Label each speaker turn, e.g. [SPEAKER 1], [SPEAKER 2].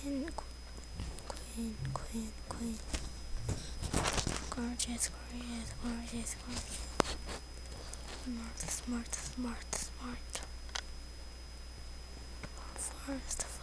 [SPEAKER 1] queen, queen, queen, queen. Gorgeous, gorgeous, gorgeous, gorgeous. Smart, smart, smart, smart. Fast,